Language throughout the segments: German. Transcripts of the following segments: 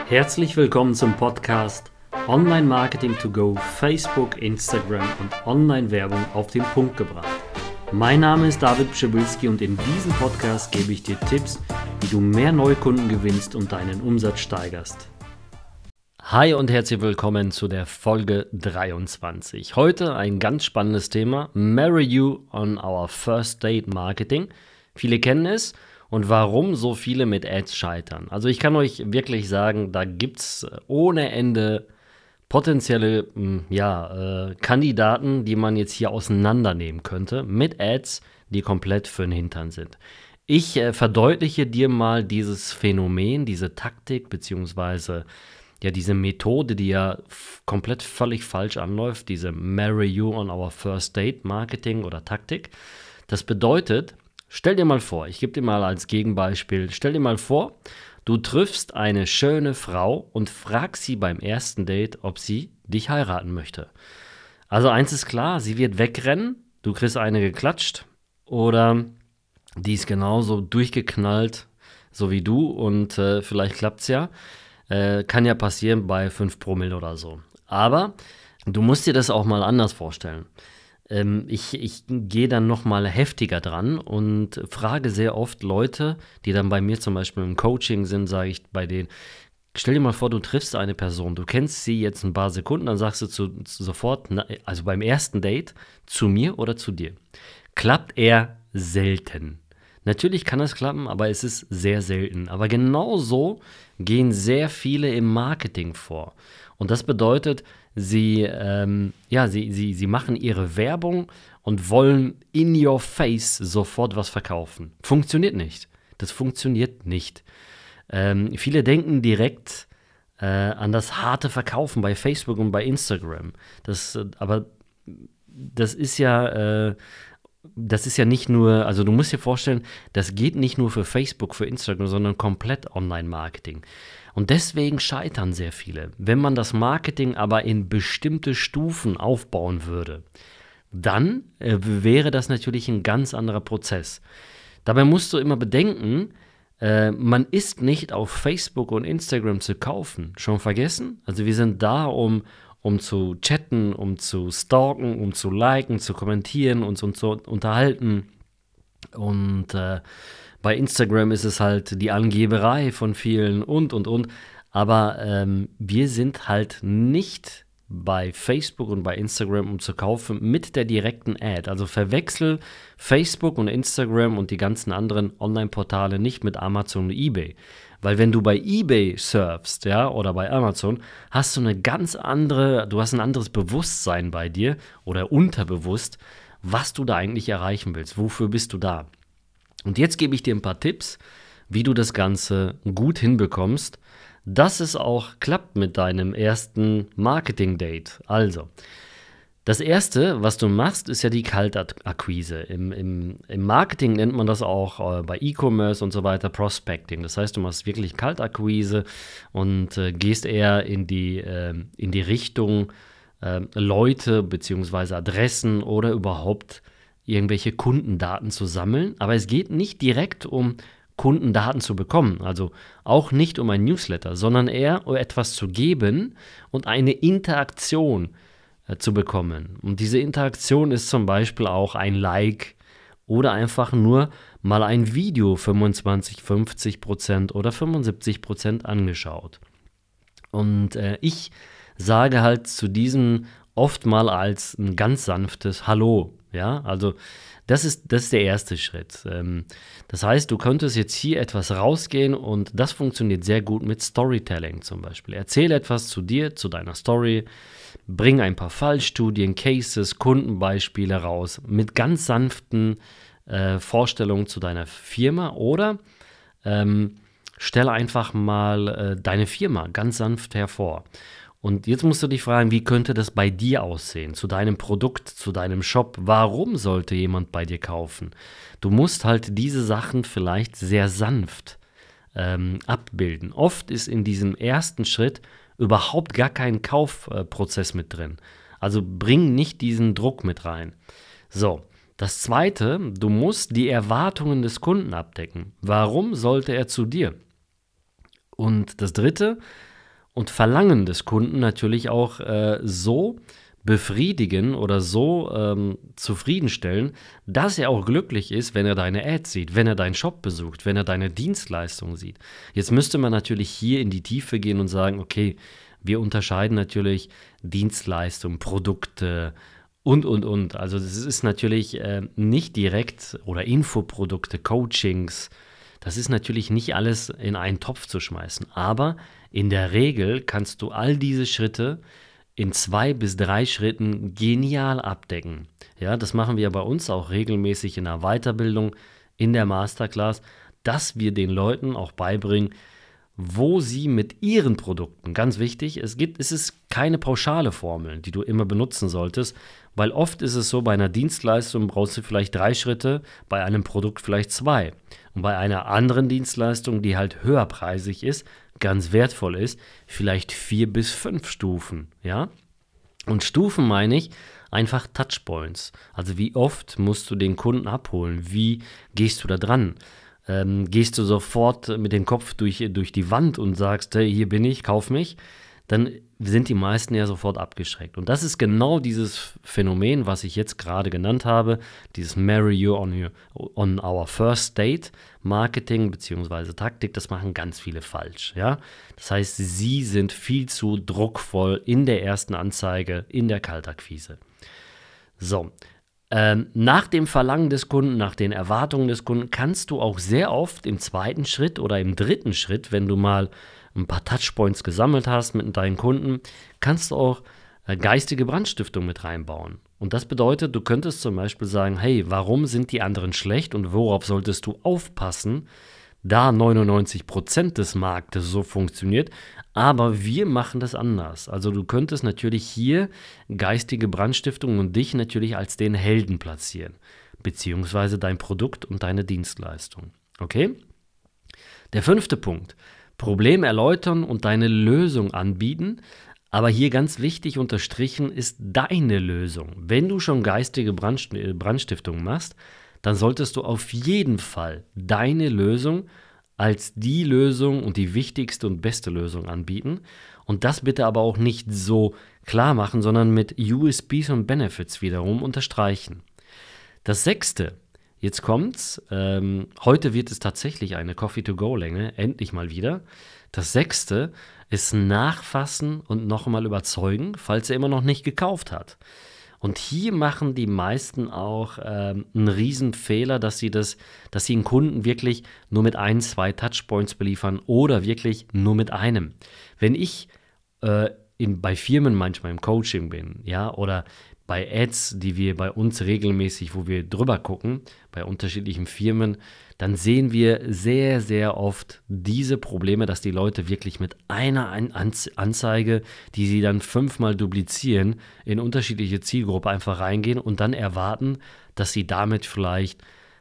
Herzlich willkommen zum Podcast Online Marketing to Go, Facebook, Instagram und Online-Werbung auf den Punkt gebracht. Mein Name ist David Pschibilski und in diesem Podcast gebe ich dir Tipps, wie du mehr Neukunden gewinnst und deinen Umsatz steigerst. Hi und herzlich willkommen zu der Folge 23. Heute ein ganz spannendes Thema, Marry You on Our First Date Marketing. Viele kennen es. Und warum so viele mit Ads scheitern. Also ich kann euch wirklich sagen, da gibt es ohne Ende potenzielle Kandidaten, die man jetzt hier auseinandernehmen könnte, mit Ads, die komplett für den Hintern sind. Ich verdeutliche dir mal dieses Phänomen, diese Taktik, beziehungsweise diese Methode, die ja komplett völlig falsch anläuft, diese Marry You on Our First Date Marketing oder Taktik. Das bedeutet, stell dir mal vor, ich gebe dir mal als Gegenbeispiel, stell dir mal vor, du triffst eine schöne Frau und fragst sie beim ersten Date, ob sie dich heiraten möchte. Also eins ist klar, sie wird wegrennen, du kriegst eine geklatscht oder die ist genauso durchgeknallt, so wie du und vielleicht klappt's ja. Kann ja passieren bei 5 Promille oder so. Aber du musst dir das auch mal anders vorstellen. Ich gehe dann noch mal heftiger dran und frage sehr oft Leute, die dann bei mir zum Beispiel im Coaching sind, sage ich bei denen, stell dir mal vor, du triffst eine Person, du kennst sie jetzt ein paar Sekunden, dann sagst du sofort, also beim ersten Date, zu mir oder zu dir. Klappt eher selten. Natürlich kann es klappen, aber es ist sehr selten. Aber genauso gehen sehr viele im Marketing vor. Und das bedeutet, sie machen ihre Werbung und wollen in your face sofort was verkaufen. Funktioniert nicht. Das funktioniert nicht. Viele denken direkt an das harte Verkaufen bei Facebook und bei Instagram. Aber das ist ja nicht nur, also du musst dir vorstellen, das geht nicht nur für Facebook, für Instagram, sondern komplett Online-Marketing. Und deswegen scheitern sehr viele. Wenn man das Marketing aber in bestimmte Stufen aufbauen würde, dann wäre das natürlich ein ganz anderer Prozess. Dabei musst du immer bedenken, man ist nicht auf Facebook und Instagram zu kaufen. Schon vergessen? Also wir sind da, um zu chatten, um zu stalken, um zu liken, zu kommentieren, uns zu unterhalten. Und bei Instagram ist es halt die Angeberei von vielen und. Aber wir sind halt nicht bei Facebook und bei Instagram, um zu kaufen, mit der direkten Ad. Also verwechsel Facebook und Instagram und die ganzen anderen Online-Portale nicht mit Amazon und eBay. Weil wenn du bei eBay surfst, oder bei Amazon, hast du du hast ein anderes Bewusstsein bei dir oder unterbewusst, was du da eigentlich erreichen willst. Wofür bist du da? Und jetzt gebe ich dir ein paar Tipps, wie du das Ganze gut hinbekommst, dass es auch klappt mit deinem ersten Marketing-Date. Also, das Erste, was du machst, ist ja die Kaltakquise. Im Marketing nennt man das auch bei E-Commerce und so weiter Prospecting. Das heißt, du machst wirklich Kaltakquise und gehst eher in die Richtung Leute bzw. Adressen oder überhaupt irgendwelche Kundendaten zu sammeln. Aber es geht nicht direkt um Kundendaten zu bekommen, also auch nicht um ein Newsletter, sondern eher um etwas zu geben und eine Interaktion zu bekommen. Und diese Interaktion ist zum Beispiel auch ein Like oder einfach nur mal ein Video 25-50% oder 75% angeschaut. Und ich sage halt zu diesem oft mal als ein ganz sanftes Hallo. Ja, also das ist der erste Schritt. Das heißt, du könntest jetzt hier etwas rausgehen und das funktioniert sehr gut mit Storytelling zum Beispiel. Erzähl etwas zu dir, zu deiner Story, bring ein paar Fallstudien, Cases, Kundenbeispiele raus mit ganz sanften Vorstellungen zu deiner Firma oder stelle einfach mal deine Firma ganz sanft hervor. Und jetzt musst du dich fragen, wie könnte das bei dir aussehen, zu deinem Produkt, zu deinem Shop? Warum sollte jemand bei dir kaufen? Du musst halt diese Sachen vielleicht sehr sanft abbilden. Oft ist in diesem ersten Schritt überhaupt gar kein Kaufprozess mit drin. Also bring nicht diesen Druck mit rein. So, das Zweite, du musst die Erwartungen des Kunden abdecken. Warum sollte er zu dir? Und das Dritte, und Verlangen des Kunden natürlich auch so befriedigen oder so zufriedenstellen, dass er auch glücklich ist, wenn er deine Ads sieht, wenn er deinen Shop besucht, wenn er deine Dienstleistung sieht. Jetzt müsste man natürlich hier in die Tiefe gehen und sagen, okay, wir unterscheiden natürlich Dienstleistungen, Produkte und. Also das ist natürlich nicht direkt oder Infoprodukte, Coachings. Das ist natürlich nicht alles in einen Topf zu schmeißen. Aber in der Regel kannst du all diese Schritte in 2 bis 3 Schritten genial abdecken. Ja, das machen wir bei uns auch regelmäßig in der Weiterbildung, in der Masterclass, dass wir den Leuten auch beibringen, wo sie mit ihren Produkten, ganz wichtig, es ist keine pauschale Formel, die du immer benutzen solltest, weil oft ist es so, bei einer Dienstleistung brauchst du vielleicht 3 Schritte, bei einem Produkt vielleicht 2. Und bei einer anderen Dienstleistung, die halt höherpreisig ist, ganz wertvoll ist, vielleicht 4 bis 5 Stufen, ja? Und Stufen meine ich einfach Touchpoints. Also wie oft musst du den Kunden abholen? Wie gehst du da dran? Gehst du sofort mit dem Kopf durch die Wand und sagst, hey, hier bin ich, kauf mich, dann sind die meisten ja sofort abgeschreckt. Und das ist genau dieses Phänomen, was ich jetzt gerade genannt habe, dieses Marry You on our first date Marketing bzw. Taktik, das machen ganz viele falsch. Ja? Das heißt, sie sind viel zu druckvoll in der ersten Anzeige, in der Kaltakquise. So, nach dem Verlangen des Kunden, nach den Erwartungen des Kunden, kannst du auch sehr oft im 2. Schritt oder im 3. Schritt, wenn du mal ein paar Touchpoints gesammelt hast mit deinen Kunden, kannst du auch geistige Brandstiftung mit reinbauen. Und das bedeutet, du könntest zum Beispiel sagen, hey, warum sind die anderen schlecht und worauf solltest du aufpassen, da 99% des Marktes so funktioniert, aber wir machen das anders. Also du könntest natürlich hier geistige Brandstiftung und dich natürlich als den Helden platzieren, beziehungsweise dein Produkt und deine Dienstleistung. Okay? Der 5. Punkt, Problem erläutern und deine Lösung anbieten, aber hier ganz wichtig unterstrichen ist deine Lösung. Wenn du schon geistige Brandstiftung machst, dann solltest du auf jeden Fall deine Lösung als die Lösung und die wichtigste und beste Lösung anbieten. Und das bitte aber auch nicht so klar machen, sondern mit USPs und Benefits wiederum unterstreichen. Das 6. Jetzt kommt's. Heute wird es tatsächlich eine Coffee-to-go-Länge, endlich mal wieder. Das 6. ist Nachfassen und nochmal überzeugen, falls er immer noch nicht gekauft hat. Und hier machen die meisten auch einen Riesenfehler, dass sie einen Kunden wirklich nur mit 1, 2 Touchpoints beliefern oder wirklich nur mit einem. Wenn ich bei Firmen manchmal im Coaching bin, ja, oder bei Ads, die wir bei uns regelmäßig, wo wir drüber gucken, bei unterschiedlichen Firmen, dann sehen wir sehr, sehr oft diese Probleme, dass die Leute wirklich mit einer Anzeige, die sie dann 5-mal duplizieren, in unterschiedliche Zielgruppen einfach reingehen und dann erwarten, dass sie damit vielleicht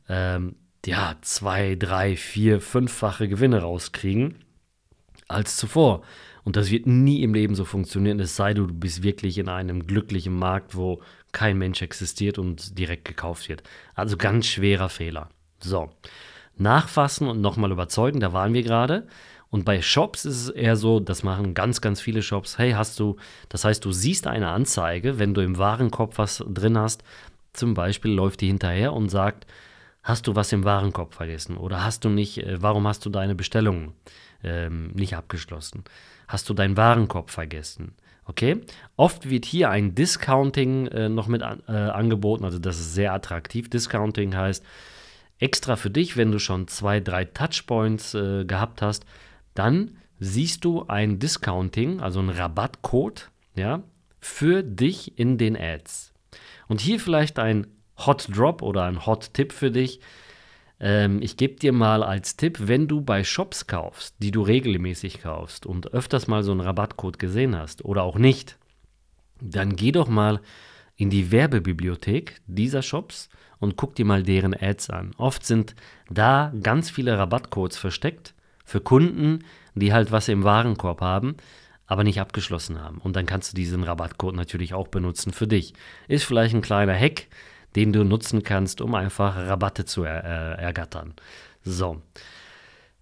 2, 3, 4, 5-fache Gewinne rauskriegen als zuvor. Und das wird nie im Leben so funktionieren, es sei denn, du bist wirklich in einem glücklichen Markt, wo kein Mensch existiert und direkt gekauft wird. Also ganz schwerer Fehler. So, nachfassen und nochmal überzeugen, da waren wir gerade. Und bei Shops ist es eher so, das machen ganz, ganz viele Shops. Hey, das heißt, du siehst eine Anzeige, wenn du im Warenkorb was drin hast, zum Beispiel läuft die hinterher und sagt, hast du was im Warenkorb vergessen? Oder warum hast du deine Bestellung nicht abgeschlossen? Hast du deinen Warenkorb vergessen? Okay? Oft wird hier ein Discounting noch mit angeboten, also das ist sehr attraktiv. Discounting heißt, extra für dich, wenn du schon 2, 3 Touchpoints gehabt hast, dann siehst du ein Discounting, also einen Rabattcode, ja, für dich in den Ads. Und hier vielleicht ein Hot Drop oder ein Hot Tipp für dich. Ich gebe dir mal als Tipp, wenn du bei Shops kaufst, die du regelmäßig kaufst und öfters mal so einen Rabattcode gesehen hast oder auch nicht, dann geh doch mal in die Werbebibliothek dieser Shops und guck dir mal deren Ads an. Oft sind da ganz viele Rabattcodes versteckt für Kunden, die halt was im Warenkorb haben, aber nicht abgeschlossen haben. Und dann kannst du diesen Rabattcode natürlich auch benutzen für dich. Ist vielleicht ein kleiner Hack, den du nutzen kannst, um einfach Rabatte zu ergattern. So.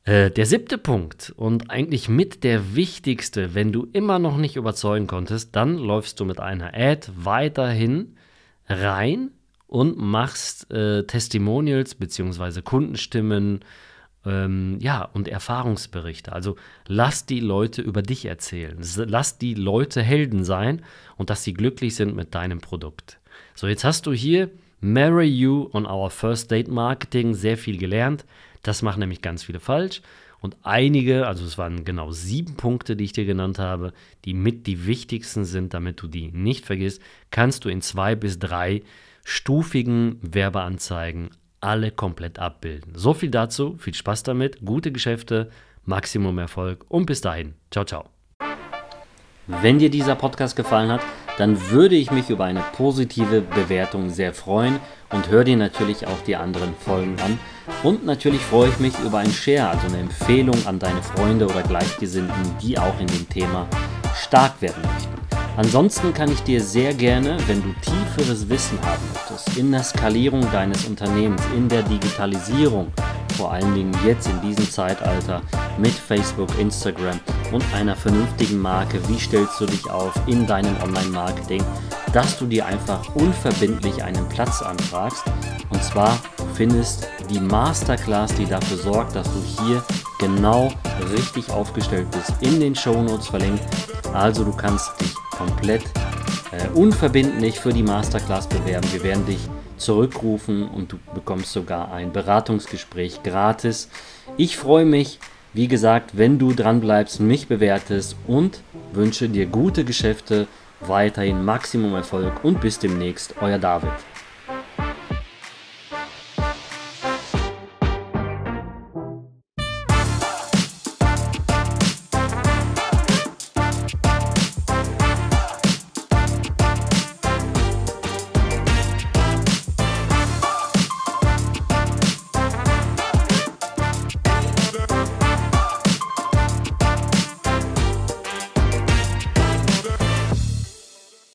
Der 7. Punkt und eigentlich mit der wichtigste, wenn du immer noch nicht überzeugen konntest, dann läufst du mit einer Ad weiterhin rein und machst Testimonials bzw. Kundenstimmen, und Erfahrungsberichte. Also lass die Leute über dich erzählen. Lass die Leute Helden sein und dass sie glücklich sind mit deinem Produkt. So, jetzt hast du hier Marry You on Our First Date Marketing sehr viel gelernt. Das machen nämlich ganz viele falsch. Und einige, also es waren genau 7 Punkte, die ich dir genannt habe, die mit die wichtigsten sind, damit du die nicht vergisst, kannst du in 2 bis 3 stufigen Werbeanzeigen alle komplett abbilden. So viel dazu, viel Spaß damit, gute Geschäfte, Maximum Erfolg und bis dahin. Ciao, ciao. Wenn dir dieser Podcast gefallen hat, dann würde ich mich über eine positive Bewertung sehr freuen und hör dir natürlich auch die anderen Folgen an. Und natürlich freue ich mich über ein Share, also eine Empfehlung an deine Freunde oder Gleichgesinnten, die auch in dem Thema stark werden möchten. Ansonsten kann ich dir sehr gerne, wenn du tieferes Wissen haben möchtest, in der Skalierung deines Unternehmens, in der Digitalisierung, vor allen Dingen jetzt in diesem Zeitalter mit Facebook, Instagram und einer vernünftigen Marke, wie stellst du dich auf in deinem Online-Marketing, dass du dir einfach unverbindlich einen Platz anfragst. Und zwar findest die Masterclass, die dafür sorgt, dass du hier genau richtig aufgestellt bist, in den Shownotes verlinkt. Also du kannst dich komplett unverbindlich für die Masterclass bewerben. Wir werden dich zurückrufen und du bekommst sogar ein Beratungsgespräch gratis. Ich freue mich, wie gesagt, wenn du dran bleibst, mich bewertest und wünsche dir gute Geschäfte, weiterhin Maximum Erfolg und bis demnächst, euer David.